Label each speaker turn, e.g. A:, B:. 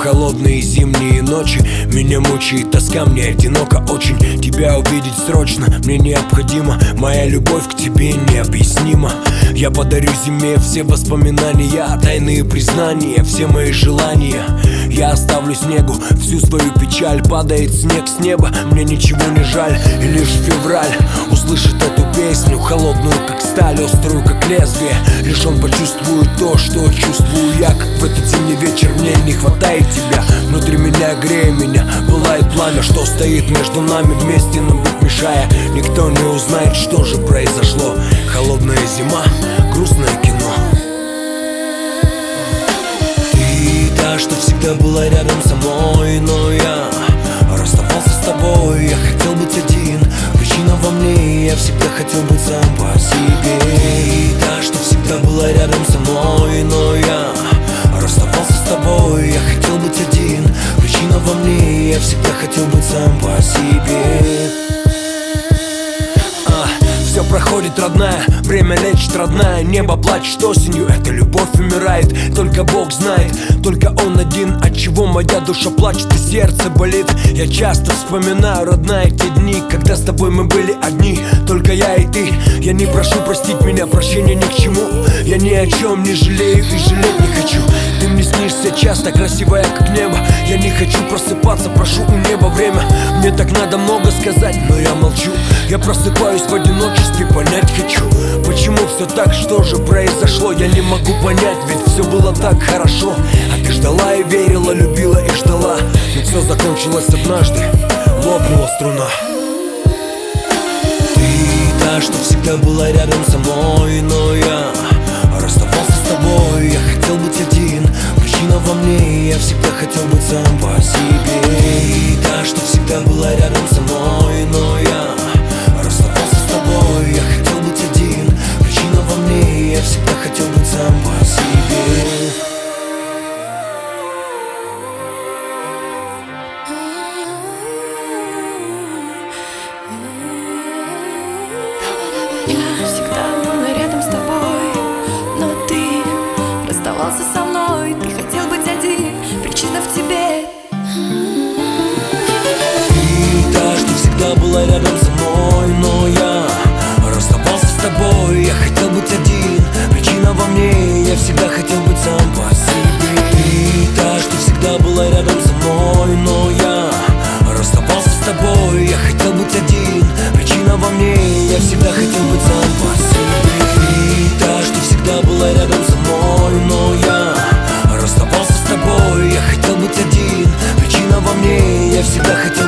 A: холодные зимние ночи. Меня мучает тоска, мне одиноко очень. Тебя увидеть срочно, мне необходимо. Моя любовь к тебе необъяснима. Я подарю зиме все воспоминания, тайные признания, все мои желания. Я оставлю снегу всю свою печаль. Падает снег с неба, мне ничего не жаль. И лишь февраль услышит эту песню, холодную как сталь, острую как лезвие. Лишь он почувствует то, что чувствую я. Как в этот зимний вечер мне не хватает тебя. Внутри меня, грея меня, пылает пламя, что стоит между нами, вместе нам быть мешая. Никто не узнает, что же произошло. Холодная зима, грустное кино. Ты та, что всегда была рядом со мной, но я расставался с тобой. Я хотел быть один, причина во мне. Я всегда хотел быть сам по себе. Ты та, что всегда была рядом со мной, но я расставался с тобой. Я хотел быть один, причина во мне. Я всегда хотел быть сам по себе. Все проходит, родная, время лечит, родная. Небо плачет осенью, эта любовь умирает. Только Бог знает, только Он один, от чего моя душа плачет и сердце болит. Я часто вспоминаю, родная, те дни, когда с тобой мы были одни, только я и ты. Я не прошу простить меня, прощения ни к чему. Я ни о чем не жалею и жалеть не хочу. Ты мне снишься часто, красивая как небо. Я не хочу просыпаться, прошу у неба время. Мне так надо много сказать, но я молчу. Я просыпаюсь в одиночестве, понять хочу, почему все так, что же произошло. Я не могу понять, ведь все было так хорошо. А ты ждала и верила, любила и ждала. Но все закончилось однажды, лопнула струна. Ты та, что всегда была рядом со мной, но я расставался с тобой. Я хотел быть один, причина во мне. Я всегда хотел быть сам по себе. Ты та, что всегда была рядом со мной, но я расставался с тобой. Я хотел быть один, причина во мне. Я всегда хотел быть сам по себе.
B: Я всегда была рядом с тобой, но ты расставался со мной. Ты хотел быть один, причина в тебе.
A: Ты та, что всегда была рядом со мной, но я расставался с тобой. Я хотел быть один, причина во мне. Я всегда хотел быть сам по себе. Ты та, что всегда была рядом со мной, но я расставался с тобой. Я хотел быть один, причина во мне. Я всегда хотел быть сам по себе. Ты та, что всегда была рядом со мной, но я расставался с тобой. Я хотел быть один, причина во мне. Я всегда хотел